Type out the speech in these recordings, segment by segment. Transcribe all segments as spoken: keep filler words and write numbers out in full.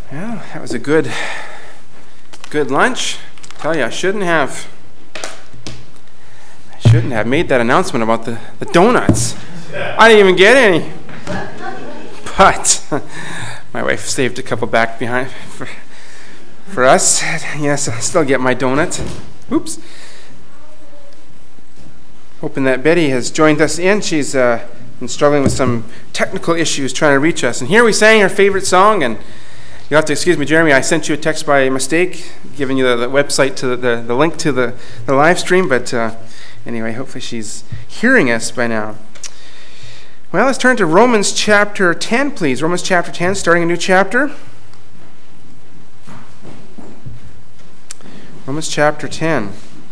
Well, that was a good, good lunch. I tell you, I shouldn't have, I shouldn't have made that announcement about the, the donuts. I didn't even get any. But my wife saved a couple back behind for, for us. Yes, I still get my donut. Oops. Hoping that Betty has joined us in. She's uh, been struggling with some technical issues trying to reach us. And here we sang her favorite song, and you'll have to excuse me, Jeremy, I sent you a text by mistake, giving you the, the website to the, the, the link to the, the live stream, but uh, anyway, hopefully she's hearing us by now. Well, let's turn to Romans chapter ten, please. Romans chapter ten, starting a new chapter. Romans chapter ten.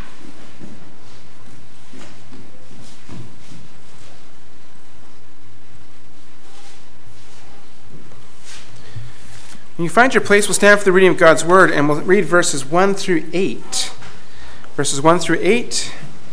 When you find your place, we'll stand for the reading of God's Word, and we'll read verses one through eight. Verses one through eight.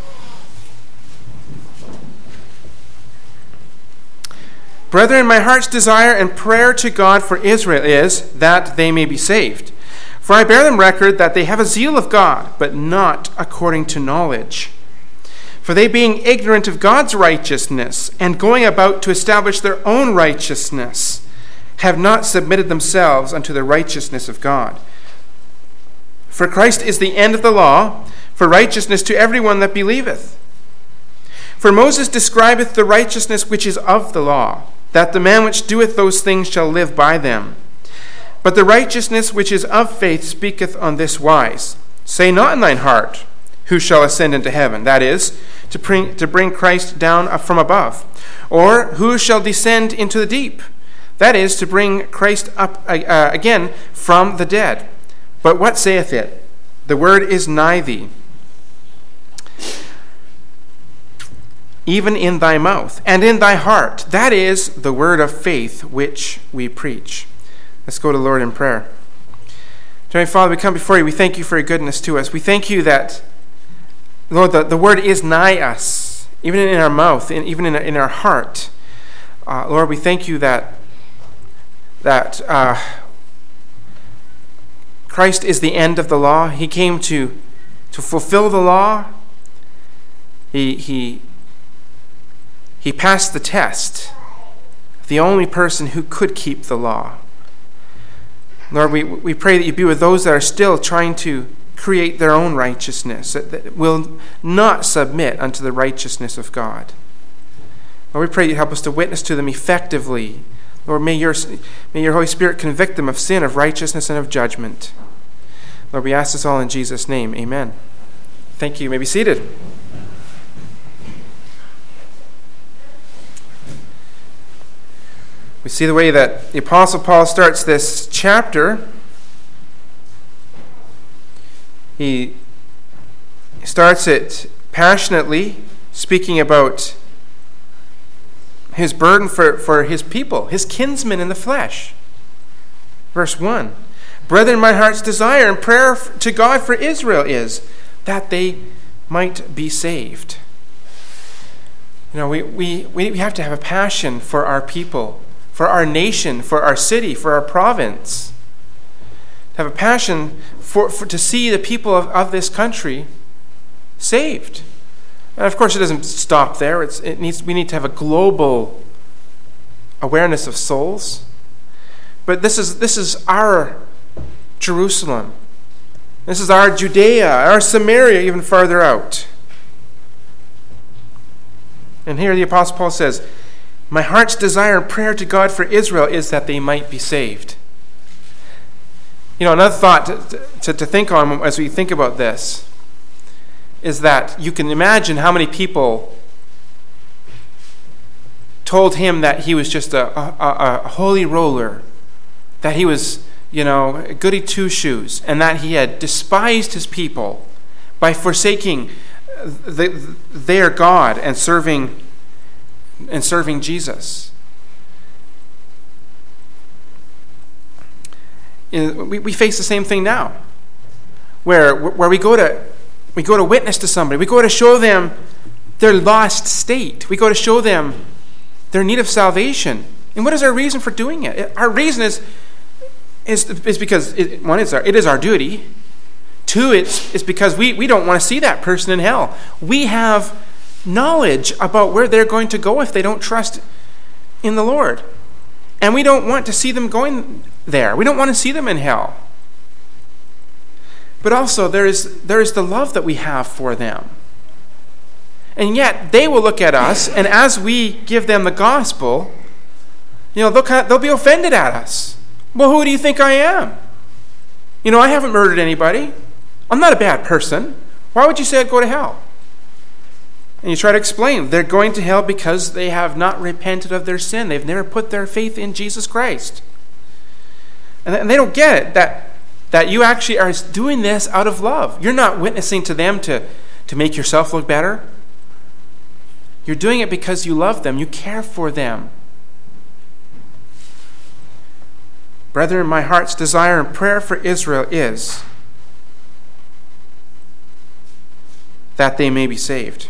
Brethren, my heart's desire and prayer to God for Israel is that they may be saved. For I bear them record that they have a zeal of God, but not according to knowledge. For they, being ignorant of God's righteousness, and going about to establish their own righteousness, have not submitted themselves unto the righteousness of God. For Christ is the end of the law, for righteousness to everyone that believeth. For Moses describeth the righteousness which is of the law, that the man which doeth those things shall live by them. But the righteousness which is of faith speaketh on this wise, say not in thine heart, who shall ascend into heaven, that is, to bring, to bring Christ down from above, or who shall descend into the deep, that is, to bring Christ up uh, again from the dead. But what saith it? The word is nigh thee, even in thy mouth and in thy heart. That is the word of faith which we preach. Let's go to the Lord in prayer. Dear Father, we come before you. We thank you for your goodness to us. We thank you that, Lord, the, the word is nigh us, even in our mouth, and even in, in our heart. Uh, Lord, we thank you that that uh, Christ is the end of the law. He came to, to fulfill the law. He, he, he passed the test, the only person who could keep the law. Lord, we, we pray that you be with those that are still trying to create their own righteousness, that, that will not submit unto the righteousness of God. Lord, we pray you help us to witness to them effectively. Lord, may your, may your Holy Spirit convict them of sin, of righteousness, and of judgment. Lord, we ask this all in Jesus' name. Amen. Thank you. You may be seated. We see the way that the Apostle Paul starts this chapter. He starts it passionately, speaking about his burden for, for his people, his kinsmen in the flesh. Verse one, Brethren, my heart's desire and prayer to God for Israel is that they might be saved. You know, we, we, we have to have a passion for our people, for our nation, for our city, for our province. To have a passion for, for to see the people of, of this country saved. And of course, it doesn't stop there. It's, it needs, we need to have a global awareness of souls. But this is, this is our Jerusalem. This is our Judea, our Samaria, even farther out. And here the Apostle Paul says, my heart's desire and prayer to God for Israel is that they might be saved. You know, another thought to, to, to think on as we think about this is that you can imagine how many people told him that he was just a, a, a holy roller, that he was, you know, goody two-shoes, and that he had despised his people by forsaking the, their God and serving and serving Jesus. We, we face the same thing now, where where we go to we go to witness to somebody, we go to show them their lost state, we go to show them their need of salvation. And what is our reason for doing it? Our reason is is, is because, it, one, it's our, it is our duty. Two, it's, it's because we, we don't want to see that person in hell. We have knowledge about where they're going to go if they don't trust in the Lord. And we don't want to see them going there. We don't want to see them in hell. But also, there is, there is the love that we have for them. And yet, they will look at us, and as we give them the gospel, you know, they'll, they'll be offended at us. Well, who do you think I am? You know, I haven't murdered anybody. I'm not a bad person. Why would you say I'd go to hell? And you try to explain. They're going to hell because they have not repented of their sin. They've never put their faith in Jesus Christ. And they don't get it, that, that you actually are doing this out of love. You're not witnessing to them to, to make yourself look better. You're doing it because you love them. You care for them. Brethren, my heart's desire and prayer for Israel is that they may be saved.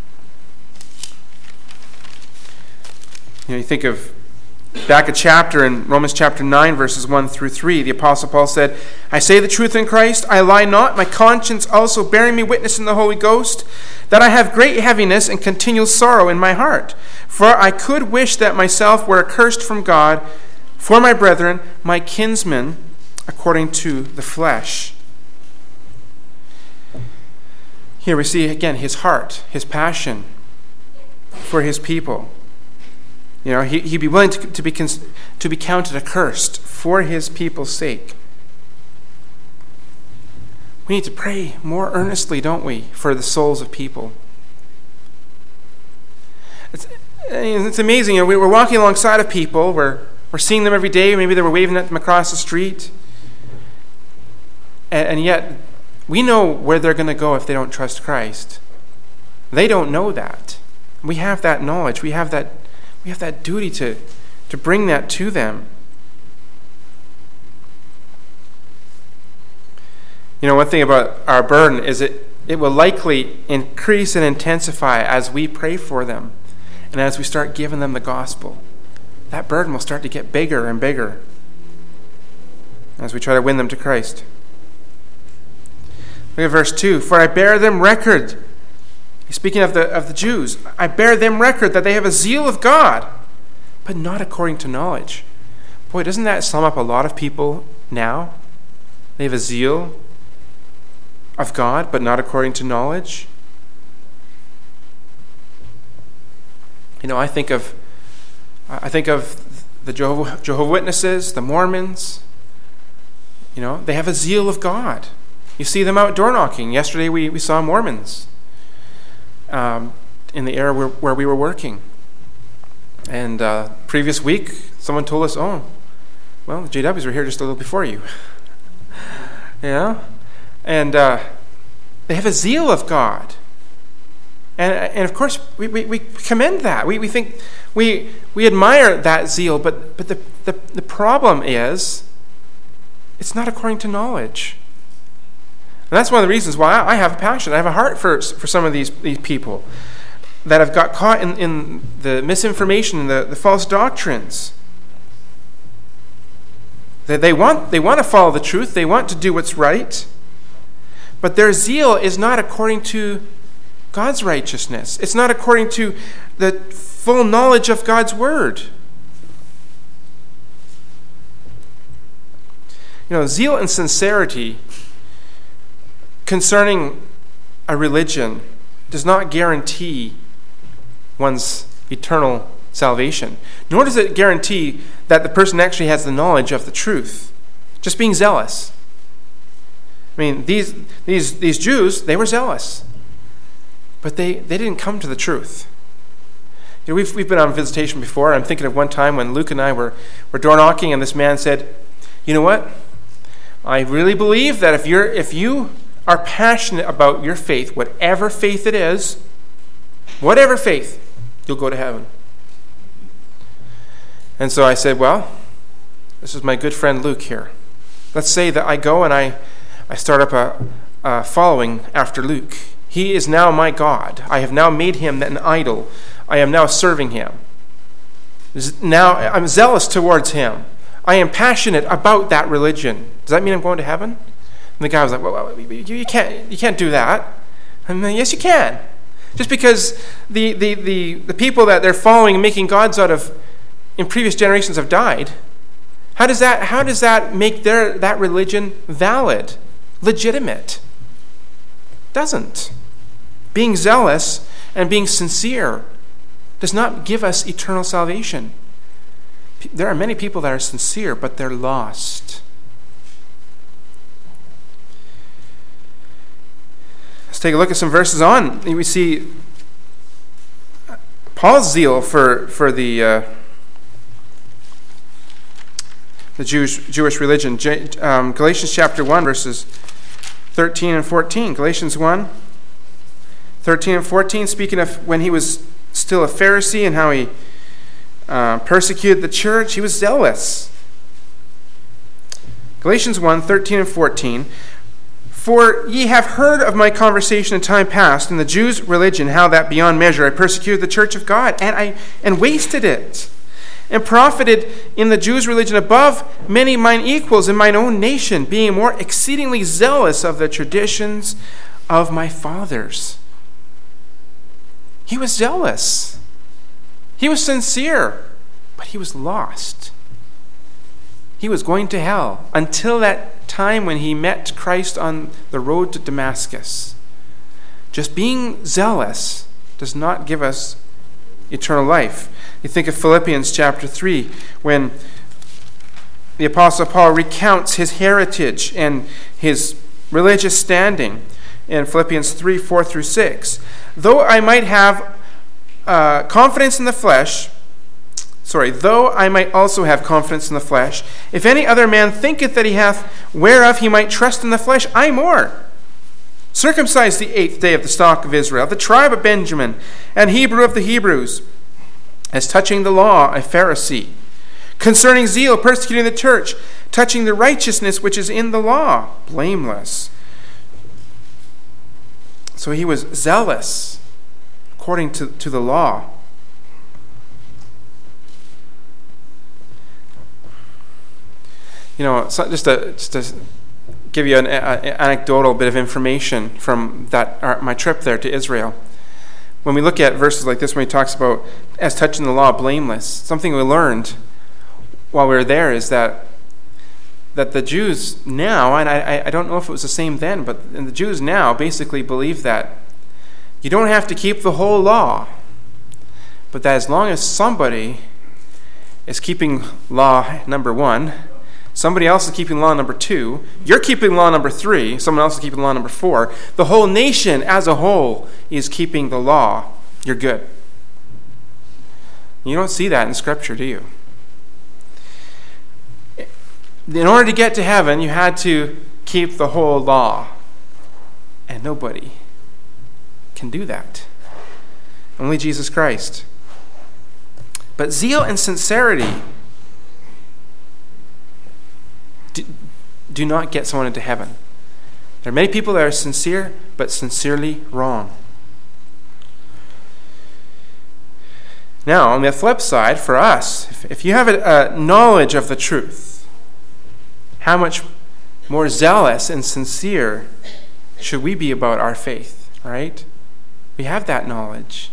You know, you think of back a chapter in Romans chapter nine, verses one through three. The Apostle Paul said, I say the truth in Christ, I lie not, my conscience also bearing me witness in the Holy Ghost, that I have great heaviness and continual sorrow in my heart. For I could wish that myself were accursed from God for my brethren, my kinsmen, according to the flesh. Here we see again his heart, his passion for his people. You know, he, he'd be willing to, to, be, to be counted accursed for his people's sake. We need to pray more earnestly, don't we, for the souls of people. It's, it's amazing. You know, we're walking alongside of people. We're, we're seeing them every day. Maybe they were waving at them across the street. And, and yet, we know where they're going to go if they don't trust Christ. They don't know that. We have that knowledge. We have that We have that duty to, to bring that to them. You know, one thing about our burden is it, it will likely increase and intensify as we pray for them and as we start giving them the gospel. That burden will start to get bigger and bigger as we try to win them to Christ. Look at verse two. For I bear them record. He's speaking of the, of the Jews. I bear them record that they have a zeal of God, but not according to knowledge. Boy, doesn't that sum up a lot of people now? They have a zeal of God, but not according to knowledge. You know, I think of I think of the Jehovah, Jehovah Witnesses, the Mormons. You know, they have a zeal of God. You see them out door knocking. Yesterday we, we saw Mormons um, in the area where, where we were working. And uh, previous week, someone told us, oh, well, the J Ws were here just a little before you. Yeah? And uh, they have a zeal of God. And, and of course, we, we, we commend that. We, we think, we we admire that zeal, but, but the, the, the problem is, it's not according to knowledge. And that's one of the reasons why I have a passion. I have a heart for, for some of these, these people that have got caught in, in the misinformation and the, the false doctrines. That they want, they want to follow the truth. They want to do what's right. But their zeal is not according to God's righteousness. It's not according to the full knowledge of God's word. You know, zeal and sincerity concerning a religion does not guarantee one's eternal salvation, nor does it guarantee that the person actually has the knowledge of the truth. Just being zealous. I mean, these these these Jews, they were zealous, but they, they didn't come to the truth. You know, we've we've been on visitation before. I'm thinking of one time when Luke and I were, were door knocking, and this man said, "You know what? I really believe that if you're if you are passionate about your faith, whatever faith it is, whatever faith, you'll go to heaven." And so I said, well, this is my good friend Luke here. Let's say that I go and I, I start up a, a following after Luke. He is now my God. I have now made him an idol. I am now serving him. Now I'm zealous towards him. I am passionate about that religion. Does that mean I'm going to heaven? And the guy was like, well, you can't, you can't do that. I'm like, yes, you can. Just because the, the, the, the people that they're following and making gods out of in previous generations have died, how does that, how does that make their, that religion valid, legitimate? Doesn't. Being zealous and being sincere does not give us eternal salvation. There are many people that are sincere, but they're lost. Let's take a look at some verses on. We see Paul's zeal for, for the uh, the Jewish, Jewish religion. Um, Galatians chapter one, verses thirteen and fourteen. Galatians one, thirteen and fourteen, speaking of when he was still a Pharisee and how he uh, persecuted the church, he was zealous. Galatians one, thirteen and fourteen. For ye have heard of my conversation in time past in the Jews' religion, how that beyond measure I persecuted the church of God, and I and wasted it, and profited in the Jews' religion above many mine equals in mine own nation, being more exceedingly zealous of the traditions of my fathers. He was zealous. He was sincere, but he was lost. He was going to hell until that time when he met Christ on the road to Damascus. Just being zealous does not give us eternal life. You think of Philippians chapter three, when the Apostle Paul recounts his heritage and his religious standing in Philippians three, four through six. Though I might have uh, confidence in the flesh, Sorry, though I might also have confidence in the flesh, if any other man thinketh that he hath whereof he might trust in the flesh, I more. Circumcised the eighth day of the stock of Israel, the tribe of Benjamin, and Hebrew of the Hebrews, as touching the law, a Pharisee. Concerning zeal, persecuting the church, touching the righteousness which is in the law, blameless. So he was zealous according to, to the law. You know, just to, just to give you an a, anecdotal bit of information from that our, my trip there to Israel. When we look at verses like this, when he talks about as touching the law, blameless, something we learned while we were there is that that the Jews now, and I, I don't know if it was the same then, but the Jews now basically believe that you don't have to keep the whole law, but that as long as somebody is keeping law number one, somebody else is keeping law number two, you're keeping law number three, someone else is keeping law number four, the whole nation as a whole is keeping the law, you're good. You don't see that in Scripture, do you? In order to get to heaven, you had to keep the whole law. And nobody can do that. Only Jesus Christ. But zeal and sincerity do, do not get someone into heaven. There are many people that are sincere, but sincerely wrong. Now, on the flip side, for us, if, if you have a, a knowledge of the truth, how much more zealous and sincere should we be about our faith, right? We have that knowledge.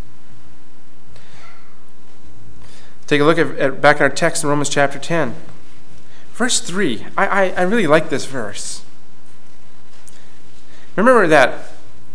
Take a look at, at back in our text in Romans chapter ten. Verse three. I, I, I really like this verse. Remember that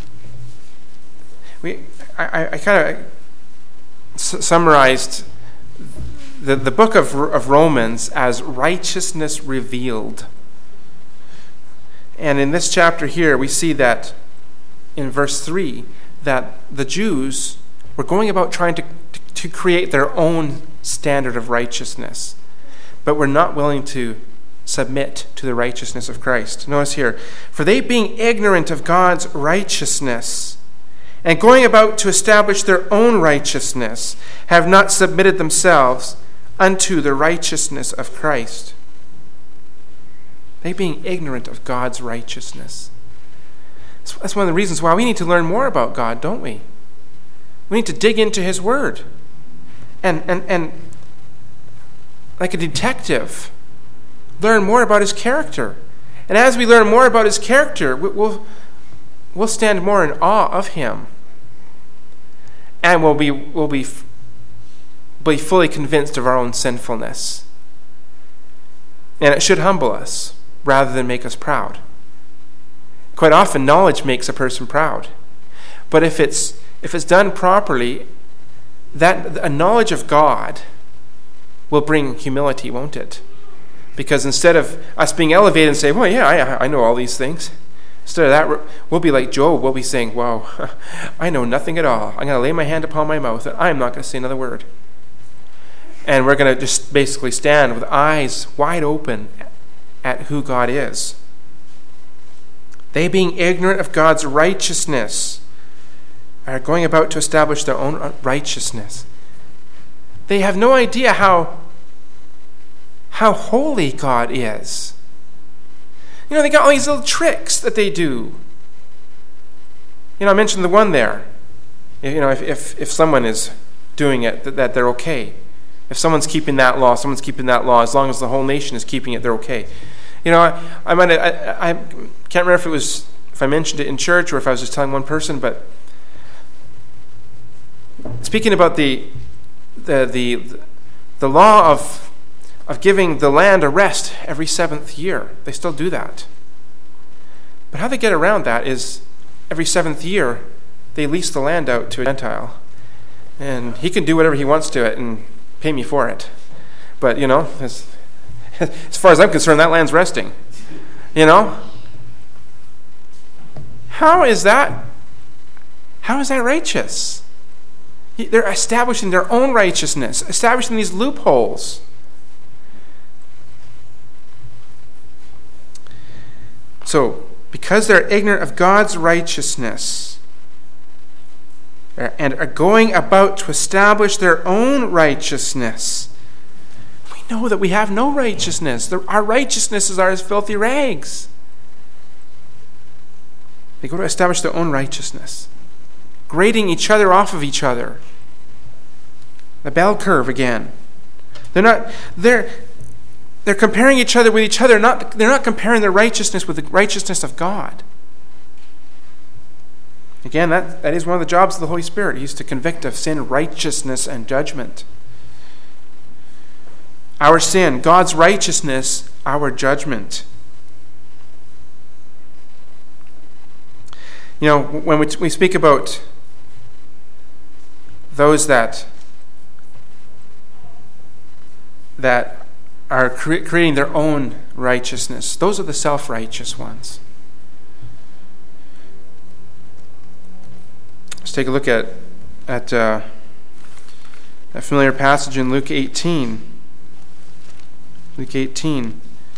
we I, I kind of s- summarized the, the book of, of Romans as righteousness revealed. And in this chapter here, we see that in verse three, that the Jews were going about trying to, to, to create their own standard of righteousness, but were not willing to submit to the righteousness of Christ. Notice here, for they being ignorant of God's righteousness and going about to establish their own righteousness, have not submitted themselves unto the righteousness of Christ. They being ignorant of God's righteousness. That's one of the reasons why we need to learn more about God, don't we? We need to dig into His Word. And and and like a detective, learn more about his character. And as we learn more about his character, we'll, we'll stand more in awe of him. And we'll be, we'll be, be fully convinced of our own sinfulness. And it should humble us rather than make us proud. Quite often, knowledge makes a person proud. But if it's if it's done properly, that a knowledge of God will bring humility, won't it? Because instead of us being elevated and saying, well, yeah, I, I know all these things, instead of that, we'll be like Job. We'll be saying, wow, I know nothing at all. I'm going to lay my hand upon my mouth, and I'm not going to say another word. And we're going to just basically stand with eyes wide open at who God is. They, being ignorant of God's righteousness, are going about to establish their own righteousness. They have no idea how, how holy God is. You know, they got all these little tricks that they do. You know, I mentioned the one there. You know, if if, if someone is doing it, that, that they're okay. If someone's keeping that law, someone's keeping that law, as long as the whole nation is keeping it, they're okay. You know, I I, might, I, I can't remember if it was if I mentioned it in church or if I was just telling one person, but speaking about the the the the law of of giving the land a rest every seventh year, they still do that. But how they get around that is every seventh year they lease the land out to a Gentile, and he can do whatever he wants to it and pay me for it. But you know, as, as far as I'm concerned, that land's resting. You know, how is that? How is that righteous? They're establishing their own righteousness, establishing these loopholes. So, because they're ignorant of God's righteousness and are going about to establish their own righteousness, we know that we have no righteousness. Our righteousnesses are as filthy rags. They go to establish their own righteousness, grading each other off of each other. The bell curve again. They're not. They're they're comparing each other with each other. Not they're not comparing their righteousness with the righteousness of God. Again, that, that is one of the jobs of the Holy Spirit. He's to convict of sin, righteousness, and judgment. Our sin, God's righteousness, our judgment. You know, when we, we speak about those that that are cre- creating their own righteousness, those are the self-righteous ones. Let's take a look at at uh, a familiar passage in Luke eighteen. Luke eighteen.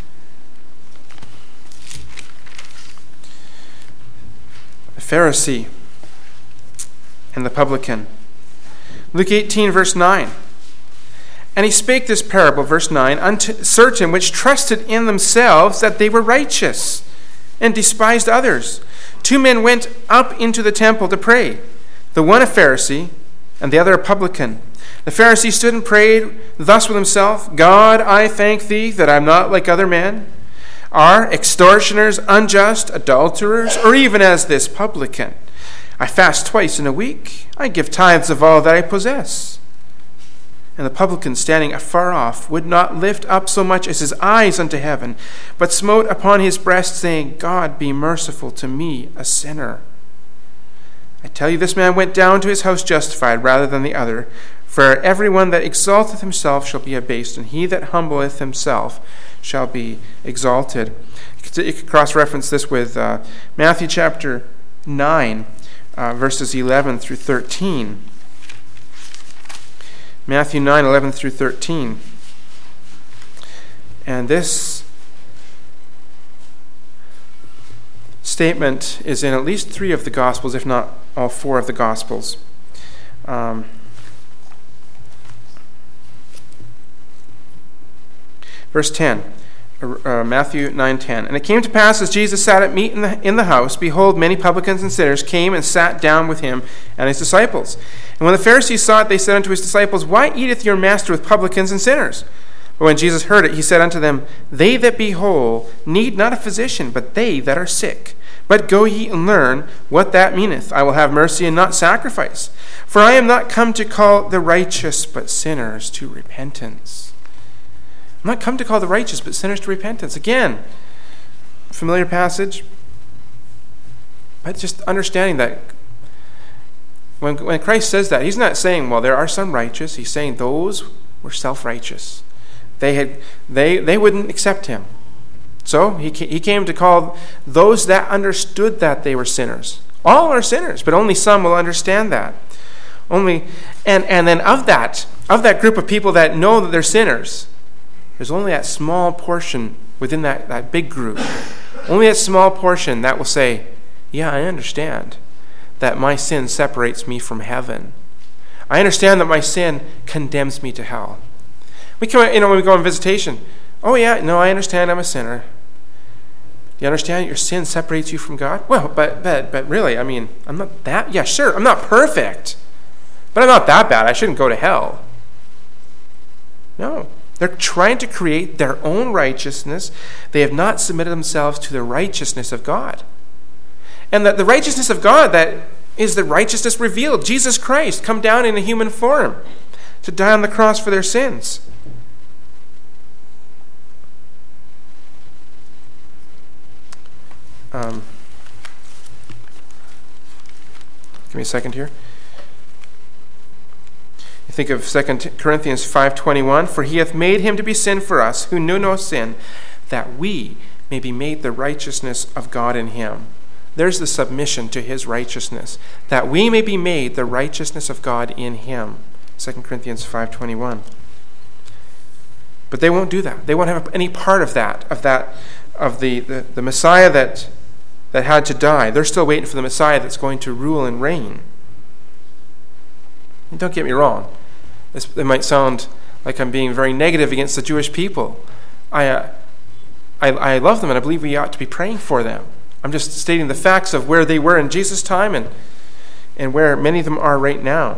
The Pharisee and the publican. Luke eighteen, verse nine. And he spake this parable, verse nine, unto certain which trusted in themselves that they were righteous, and despised others. Two men went up into the temple to pray, the one a Pharisee, and the other a publican. The Pharisee stood and prayed thus with himself, God, I thank thee that I am not like other men, are extortioners, unjust, adulterers, or even as this publican. I fast twice in a week. I give tithes of all that I possess. And the publican, standing afar off, would not lift up so much as his eyes unto heaven, but smote upon his breast, saying, God, be merciful to me, a sinner. I tell you, this man went down to his house justified rather than the other. For everyone that exalteth himself shall be abased, and he that humbleth himself shall be exalted. You could cross-reference this with uh, Matthew chapter nine, uh, verses eleven through thirteen. Matthew nine, eleven through thirteen. And this statement is in at least three of the Gospels, if not all four of the Gospels. Um, verse ten, uh, Matthew nine ten. And it came to pass, as Jesus sat at meat in the, in the house, behold, many publicans and sinners came and sat down with him and his disciples. And when the Pharisees saw it, they said unto his disciples, Why eateth your master with publicans and sinners? But when Jesus heard it, he said unto them, They that be whole need not a physician, but they that are sick. But go ye and learn what that meaneth. I will have mercy and not sacrifice. For I am not come to call the righteous, but sinners to repentance. I'm not come to call the righteous, but sinners to repentance. Again, familiar passage. But just understanding that when, when Christ says that, he's not saying, well, there are some righteous. He's saying those were self-righteous. They had they they wouldn't accept him. So he he came to call those that understood that they were sinners. All are sinners, but only some will understand that. Only and, and then of that, of that group of people that know that they're sinners, there's only that small portion within that, that big group. Only that small portion that will say, yeah, I understand that my sin separates me from heaven. I understand that my sin condemns me to hell. We come, you know, when we go on visitation, oh yeah, no, I understand I'm a sinner. You understand your sin separates you from God? Well, but but but really, I mean, I'm not that, yeah, sure, I'm not perfect, but I'm not that bad. I shouldn't go to hell. No. They're trying to create their own righteousness. They have not submitted themselves to the righteousness of God. And that the righteousness of God, that is the righteousness revealed. Jesus Christ come down in a human form to die on the cross for their sins. Um, give me a second here. You think of Second Corinthians five twenty-one, For he hath made him to be sin for us, who knew no sin, that we may be made the righteousness of God in him. There's the submission to his righteousness, that we may be made the righteousness of God in him. Second Corinthians five twenty-one. But they won't do that. They won't have any part of that, of that, of the, the, the Messiah that that had to die. They're still waiting for the Messiah that's going to rule and reign. And don't get me wrong. This, it might sound like I'm being very negative against the Jewish people. I, uh, I, I love them, and I believe we ought to be praying for them. I'm just stating the facts of where they were in Jesus' time and, and where many of them are right now.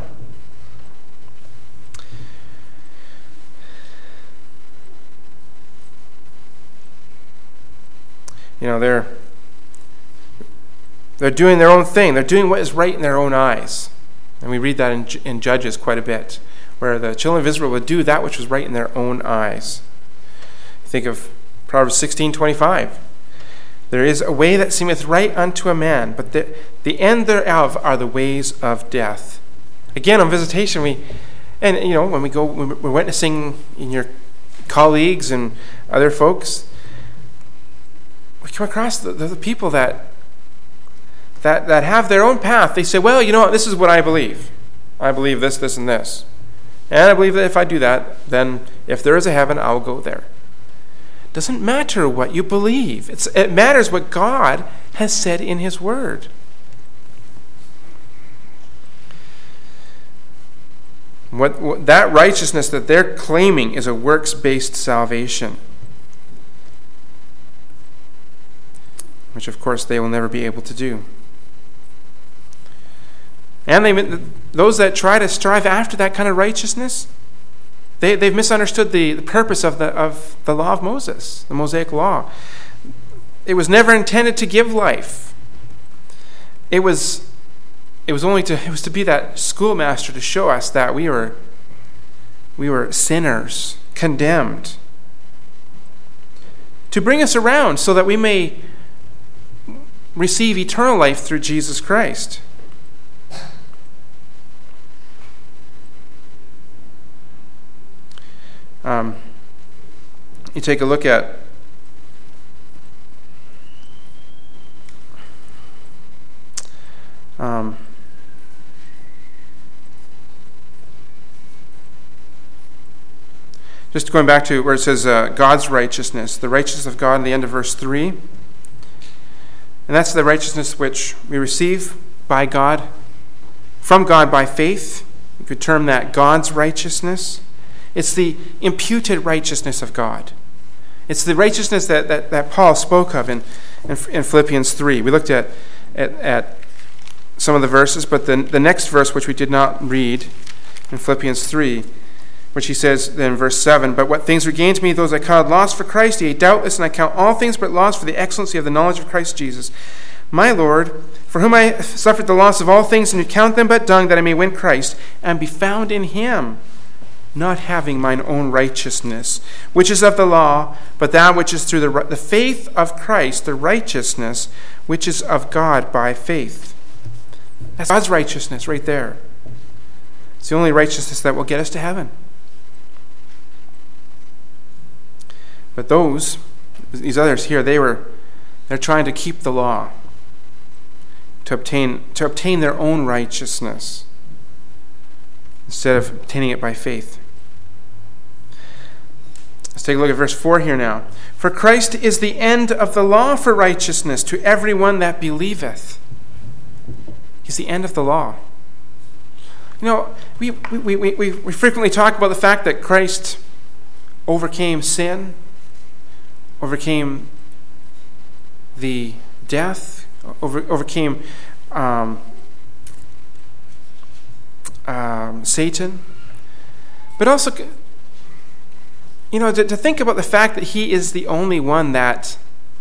You know, they're they're doing their own thing. They're doing what is right in their own eyes. And we read that in, in Judges quite a bit, where the children of Israel would do that which was right in their own eyes. Think of Proverbs sixteen twenty-five. There is a way that seemeth right unto a man, but the, the end thereof are the ways of death. Again, on visitation, we, and you know, when we go, when we're witnessing in your colleagues and other folks, we come across the, the, the people that, that that have their own path. They say, well, you know what, this is what I believe. I believe this, this, and this. And I believe that if I do that, then if there is a heaven, I'll go there. It doesn't matter what you believe. It's, it matters what God has said in his word. What, what that righteousness that they're claiming is a works-based salvation, which of course they will never be able to do. And they, those that try to strive after that kind of righteousness, they, they've misunderstood the, the purpose of the, of the law of Moses, the Mosaic law. It was never intended to give life. It was, it was only to, it was to be that schoolmaster to show us that we were, we were sinners, condemned, to bring us around so that we may receive eternal life through Jesus Christ. Um, you take a look at um, just going back to where it says uh, God's righteousness, the righteousness of God in the end of verse three. And that's the righteousness which we receive by God, from God by faith. We could term that God's righteousness. It's the imputed righteousness of God. It's the righteousness that, that, that Paul spoke of in, in, in Philippians three. We looked at, at, at some of the verses, but the, the next verse, which we did not read in Philippians three, which he says then in verse seven, but what things were gained to me, those I counted loss for Christ, yea, doubtless, and I count all things but loss for the excellency of the knowledge of Christ Jesus, my Lord, for whom I suffered the loss of all things, and who count them but dung, that I may win Christ, and be found in him, not having mine own righteousness, which is of the law, but that which is through the, the faith of Christ, the righteousness which is of God by faith. That's God's righteousness right there. It's the only righteousness that will get us to heaven. But those, these others here, they were, they're trying to keep the law to obtain, to obtain their own righteousness instead of obtaining it by faith. Let's take a look at verse four here now. For Christ is the end of the law for righteousness to everyone that believeth. He's the end of the law. You know, we, we, we, we, we frequently talk about the fact that Christ overcame sin, overcame the death, over, overcame um, um, Satan. But also, you know, to, to think about the fact that he is the only one that,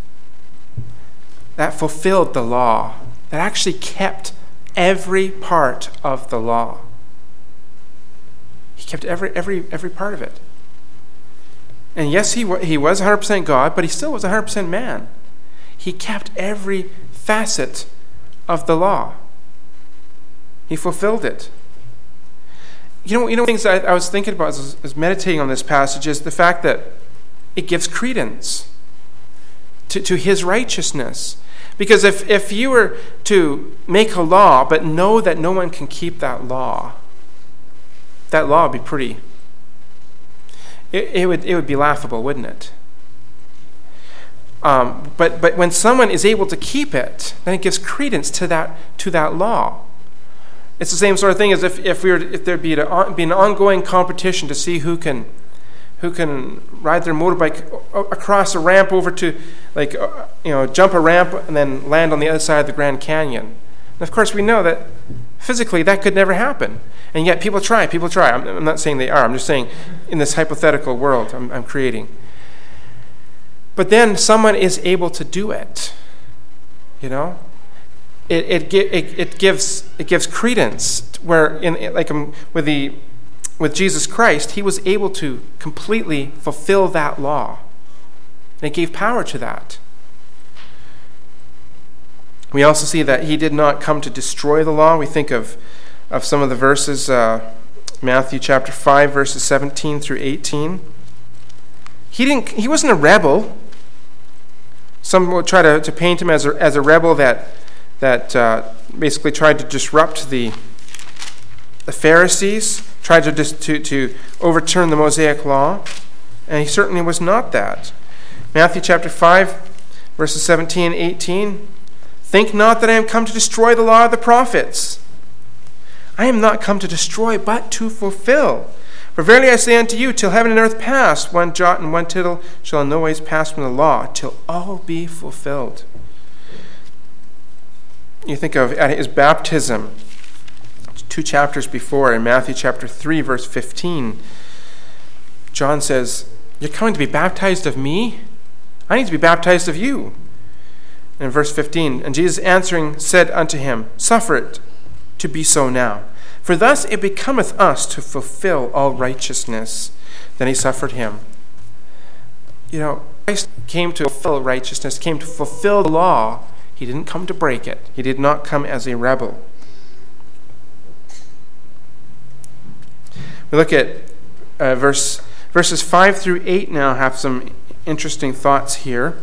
that fulfilled the law, that actually kept every part of the law. He kept every every every part of it. And yes, he he was one hundred percent God, but he still was one hundred percent man. He kept every facet of the law. He fulfilled it. You know, you know, things I, I was thinking about as, as meditating on this passage is the fact that it gives credence to, to his righteousness. Because if, if you were to make a law, but know that no one can keep that law, that law would be pretty, it, it would it would be laughable, wouldn't it? Um, but but when someone is able to keep it, then it gives credence to that to that law. It's the same sort of thing as if, if we were if there'd be, a, be an ongoing competition to see who can who can ride their motorbike across a ramp over to, like, you know, jump a ramp and then land on the other side of the Grand Canyon. And of course, we know that physically that could never happen. And yet people try, people try. I'm, I'm not saying they are. I'm just saying in this hypothetical world I'm, I'm creating. But then someone is able to do it, you know? It it it, it gives it gives credence where in like um, with the with Jesus Christ, he was able to completely fulfill that law. And it gave power to that. We also see that he did not come to destroy the law. We think of, of some of the verses, uh, Matthew chapter five, verses seventeen through eighteen. He didn't. He wasn't a rebel. Some will try to, to paint him as a, as a rebel that that uh, basically tried to disrupt the the Pharisees, tried to, dis- to to overturn the Mosaic law, and he certainly was not that. Matthew chapter five, verses seventeen and eighteen. Think not that I am come to destroy the law of the prophets. I am not come to destroy, but to fulfill. For verily I say unto you, till heaven and earth pass, one jot and one tittle shall in no ways pass from the law, till all be fulfilled. You think of at his baptism, two chapters before, in Matthew chapter three, verse fifteen, John says, you're coming to be baptized of me? I need to be baptized of you. And in verse fifteen, and Jesus answering said unto him, suffer it to be so now. For thus it becometh us to fulfill all righteousness. Then he suffered him. You know, Christ came to fulfill righteousness, came to fulfill the law. He didn't come to break it. He did not come as a rebel. We look at uh, verse verses five through eight now have some interesting thoughts here.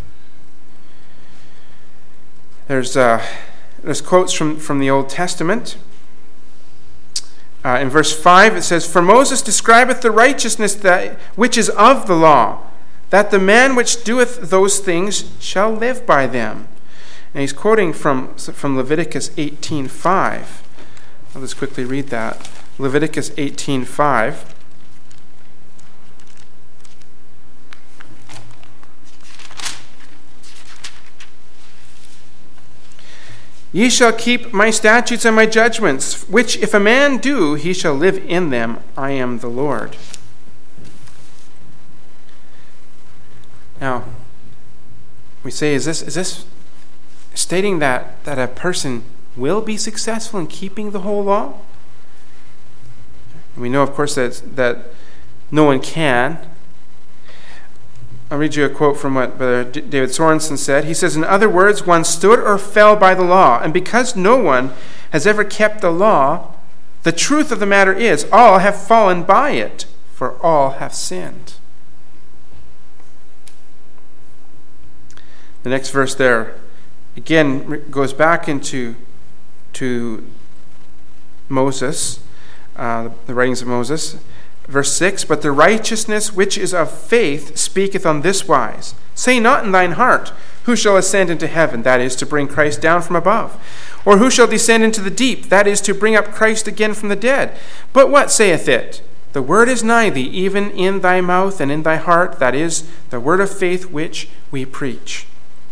There's uh, there's quotes from, from the Old Testament. Uh, in verse five it says, for Moses describeth the righteousness that which is of the law, that the man which doeth those things shall live by them. And he's quoting from, from Leviticus eighteen five. I'll just quickly read that. Leviticus eighteen five. Ye shall keep my statutes and my judgments, which if a man do, he shall live in them. I am the Lord. we say, is this is this stating that, that a person will be successful in keeping the whole law? And we know, of course, that, that no one can. I'll read you a quote from what Brother David Sorensen said. He says, in other words, one stood or fell by the law, and because no one has ever kept the law, the truth of the matter is, all have fallen by it, for all have sinned. The next verse there, again, goes back into to Moses, uh, the writings of Moses. Verse six, but the righteousness which is of faith speaketh on this wise. Say not in thine heart, who shall ascend into heaven, that is, to bring Christ down from above? Or who shall descend into the deep, that is, to bring up Christ again from the dead? But what saith it? The word is nigh thee, even in thy mouth and in thy heart, that is, the word of faith which we preach.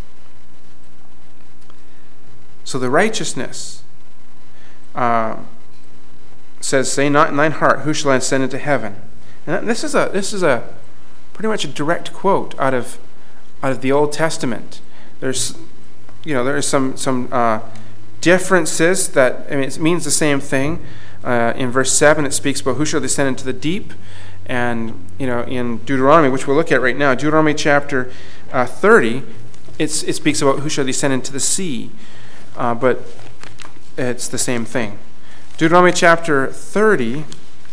So the righteousness uh, says, say not in thine heart, who shall ascend into heaven? And this is a this is a pretty much a direct quote out of out of the Old Testament. There's you know there are some some uh, differences that I mean it means the same thing. Uh, in verse seven, it speaks about who shall descend into the deep, and you know in Deuteronomy, which we'll look at right now, Deuteronomy chapter uh, thirty, it's it speaks about who shall descend into the sea, uh, but it's the same thing. Deuteronomy chapter thirty,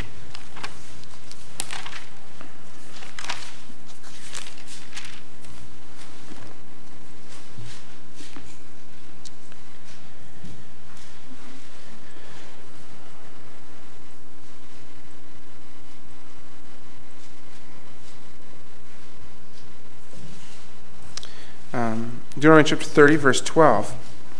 um, Deuteronomy chapter thirty, verse twelve,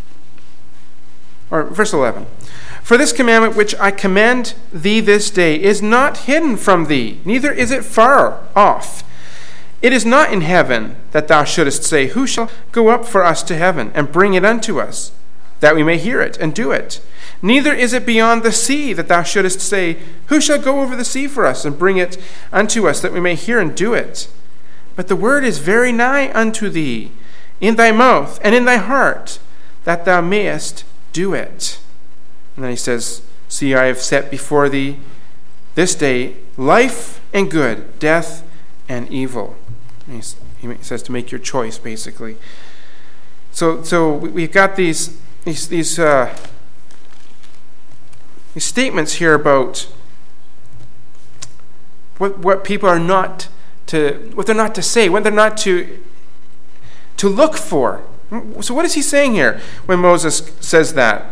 or verse eleven. For this commandment which I command thee this day is not hidden from thee, neither is it far off. It is not in heaven, that thou shouldest say, who shall go up for us to heaven, and bring it unto us, that we may hear it, and do it? Neither is it beyond the sea, that thou shouldest say, who shall go over the sea for us, and bring it unto us, that we may hear and do it? But the word is very nigh unto thee, in thy mouth and in thy heart, that thou mayest do it. And then he says, see, I have set before thee this day life and good, death and evil. And he says to make your choice, basically. So, so we've got these these these, uh, these statements here about what what people are not to, what they're not to say, what they're not to to look for. So, what is he saying here when Moses says that?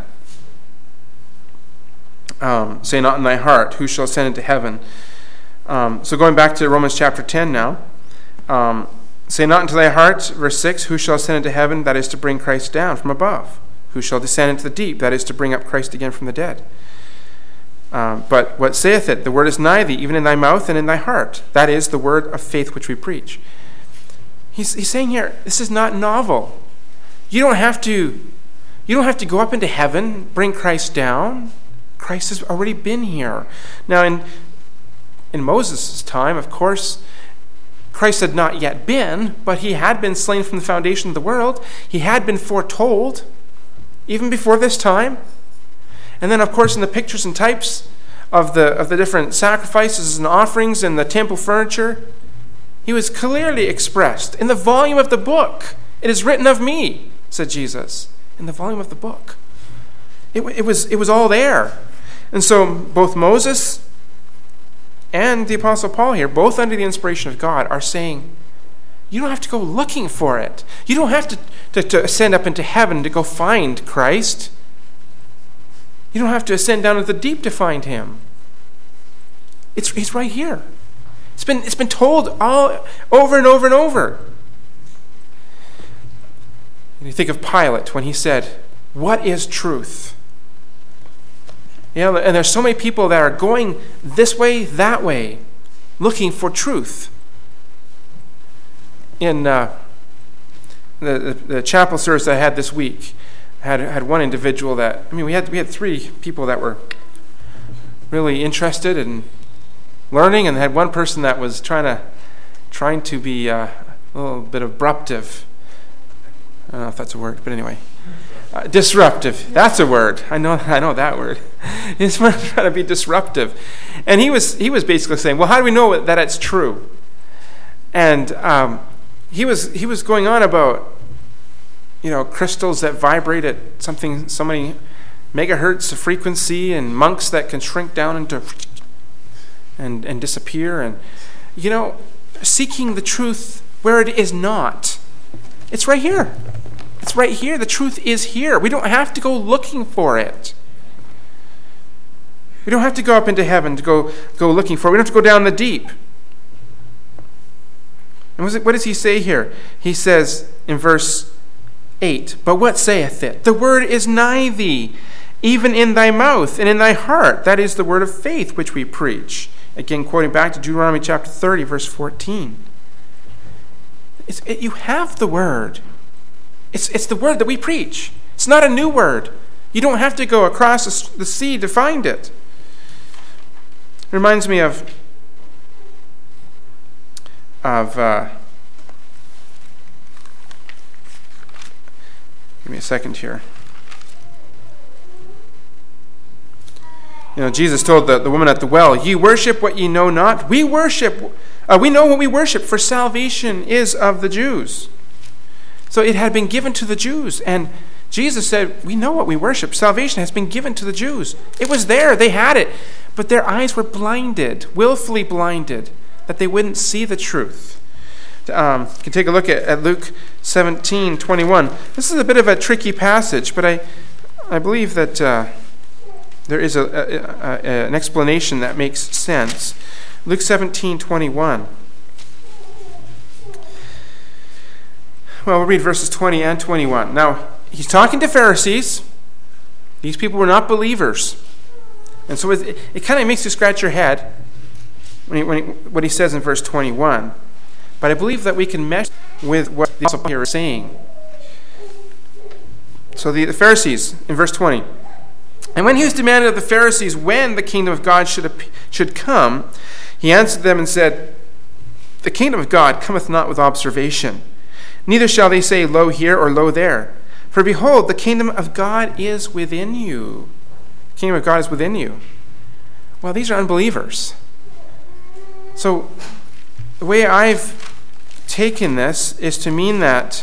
Um, say not in thy heart, who shall ascend into heaven? Um, so going back to Romans chapter ten now. Um, say not into thy heart, verse six, who shall ascend into heaven? That is to bring Christ down from above. Who shall descend into the deep? That is to bring up Christ again from the dead. Um, but what saith it? The word is nigh thee, even in thy mouth and in thy heart. That is the word of faith which we preach. He's, he's saying here, this is not novel. You don't have to, you don't have to go up into heaven, bring Christ down. Christ has already been here. Now, in in Moses' time, of course, Christ had not yet been, but he had been slain from the foundation of the world. He had been foretold, even before this time. And then, of course, in the pictures and types of the of the different sacrifices and offerings and the temple furniture, he was clearly expressed. In the volume of the book, it is written of me, said Jesus. In the volume of the book. It, it was it was all there. And so both Moses and the Apostle Paul here, both under the inspiration of God, are saying, you don't have to go looking for it. You don't have to, to, to ascend up into heaven to go find Christ. You don't have to ascend down into the deep to find him. It's, it's right here. It's been, it's been told all over and over and over. And you think of Pilate when he said, what is truth? You know, and there's so many people that are going this way, that way, looking for truth. In uh, the, the the chapel service I had this week, I had had one individual that I mean we had we had three people that were really interested in learning, and had one person that was trying to trying to be uh, a little bit abruptive I don't know if that's a word, but anyway. Uh, disruptive. That's a word. I know I know that word. He's trying to be disruptive. And he was he was basically saying, well, how do we know that it's true? And um, he was he was going on about, you know, crystals that vibrate at something, so many megahertz of frequency, and monks that can shrink down into and, and disappear. And, you know, seeking the truth where it is not. It's right here. It's right here. The truth is here. We don't have to go looking for it. We don't have to go up into heaven to go, go looking for it. We don't have to go down the deep. And what does he say here? He says in verse eight, but what saith it? The word is nigh thee, even in thy mouth and in thy heart. That is the word of faith which we preach. Again, quoting back to Deuteronomy chapter thirty, verse fourteen. It's, it, you have the word. It's, it's the word that we preach. It's not a new word. You don't have to go across the sea to find it. It reminds me of, of uh, give me a second here. You know, Jesus told the, the woman at the well, ye worship what ye know not. We worship, uh, we know what we worship, for salvation is of the Jews. So it had been given to the Jews. And Jesus said, we know what we worship. Salvation has been given to the Jews. It was there. They had it. But their eyes were blinded, willfully blinded, that they wouldn't see the truth. Um, you can take a look at, at Luke seventeen twenty-one. This is a bit of a tricky passage, but I, I believe that uh, there is a, a, a, an explanation that makes sense. Luke seventeen twenty-one. Well, we'll read verses twenty and twenty-one. Now, he's talking to Pharisees. These people were not believers. And so it, it kind of makes you scratch your head when he, when he, what he says in verse twenty-one. But I believe that we can mesh with what the Apostle Paul is saying. So the, the Pharisees, in verse twenty. And when he was demanded of the Pharisees when the kingdom of God should, should come, he answered them and said, the kingdom of God cometh not with observation. Neither shall they say, lo here or lo there. For behold, the kingdom of God is within you. The kingdom of God is within you. Well, these are unbelievers. So the way I've taken this is to mean that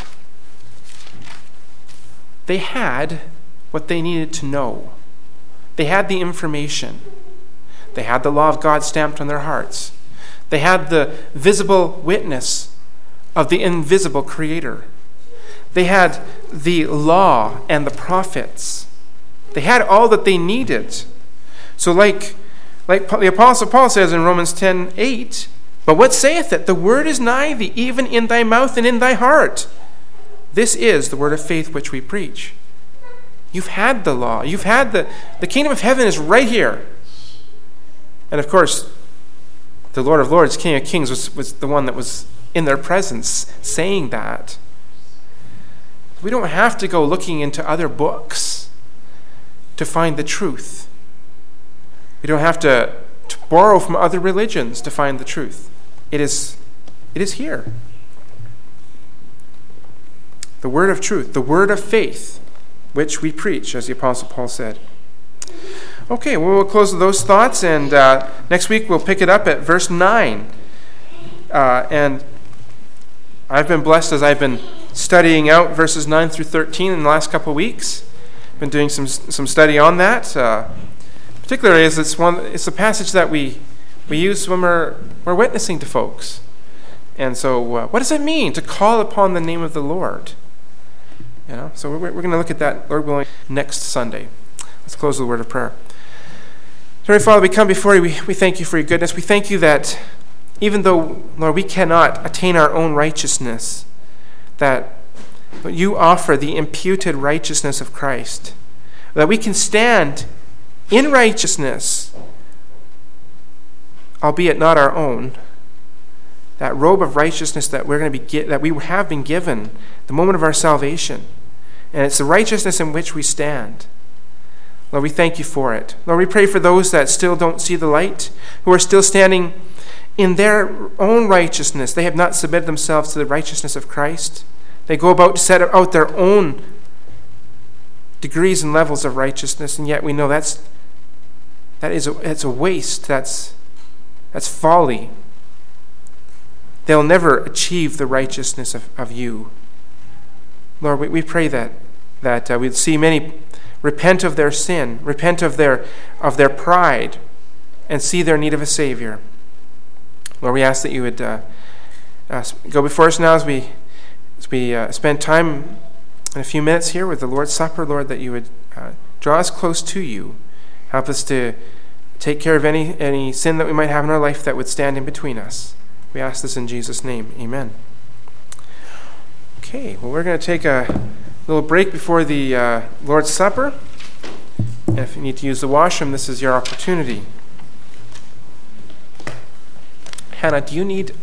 they had what they needed to know. They had the information. They had the law of God stamped on their hearts. They had the visible witness of the invisible Creator. They had the law and the prophets. They had all that they needed. So like, like the Apostle Paul says in Romans ten eight, but what saith it? The word is nigh thee, even in thy mouth and in thy heart. This is the word of faith which we preach. You've had the law. You've had the, the kingdom of heaven is right here. And of course, the Lord of Lords, King of Kings, was, was the one that was in their presence saying that. We don't have to go looking into other books to find the truth. We don't have to, to borrow from other religions to find the truth. It is, it is here. The word of truth, the word of faith, which we preach, as the Apostle Paul said. Okay, well, we'll close with those thoughts, and uh, next week we'll pick it up at verse nine. Uh, and I've been blessed as I've been studying out verses nine through thirteen in the last couple of weeks. Been doing some some study on that. Uh, particularly as it's one, it's a passage that we we use when we're we're witnessing to folks. And so, uh, what does it mean to call upon the name of the Lord? You know, so we're we're going to look at that, Lord willing, next Sunday. Let's close with a word of prayer. Dear Father, we come before you. We we thank you for your goodness. We thank you that even though, Lord, we cannot attain our own righteousness, that you offer the imputed righteousness of Christ, that we can stand in righteousness, albeit not our own, that robe of righteousness that we're going to be that we have been given the moment of our salvation, and it's the righteousness in which we stand. Lord, we thank you for it. Lord, we pray for those that still don't see the light, who are still standing in their own righteousness. They have not submitted themselves to the righteousness of Christ. They go about to set out their own degrees and levels of righteousness, and yet we know that's that is a, it's a waste. That's that's folly. They'll never achieve the righteousness of, of you. Lord, we, we pray that that uh, we'd see many repent of their sin, repent of their of their pride, and see their need of a Savior. Lord, we ask that you would uh, uh, go before us now as we as we uh, spend time in a few minutes here with the Lord's Supper. Lord, that you would uh, draw us close to you, help us to take care of any any sin that we might have in our life that would stand in between us. We ask this in Jesus' name. Amen. Okay, well, we're going to take a little break before the uh, Lord's Supper. And if you need to use the washroom, this is your opportunity. Hannah, do you need